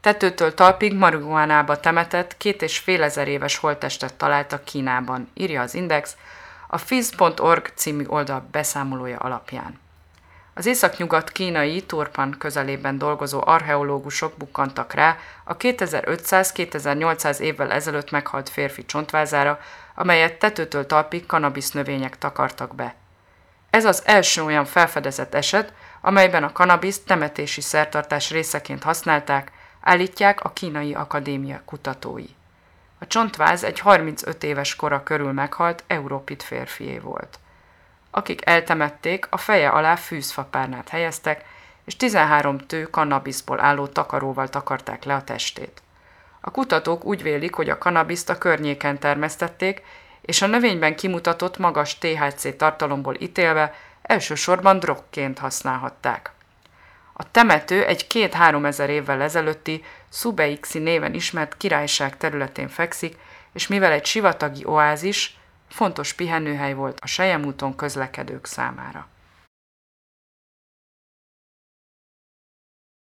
Tetőtől talpig marihuánába temetett 2500 éves holttestet találtak Kínában, írja az Index, a Phys.org című oldal beszámolója alapján. Az északnyugat kínai Turpan közelében dolgozó archeológusok bukkantak rá a 2500-2800 évvel ezelőtt meghalt férfi csontvázára, amelyet tetőtől talpig kannabisz növények takartak be. Ez az első olyan felfedezett eset, amelyben a kannabiszt temetési szertartás részeként használták, állítják a kínai akadémia kutatói. A csontváz egy 35 éves kora körül meghalt európit férfié volt. Akik eltemették, a feje alá fűzfapárnát helyeztek, és 13 tő kannabiszból álló takaróval takarták le a testét. A kutatók úgy vélik, hogy a kannabiszt a környéken termesztették, és a növényben kimutatott magas THC tartalomból ítélve elsősorban drogként használhatták. A temető egy 2-3 ezer évvel ezelőtti Szubeixi néven ismert királyság területén fekszik, és mivel egy sivatagi oázis, fontos pihenőhely volt a Selyemúton közlekedők számára.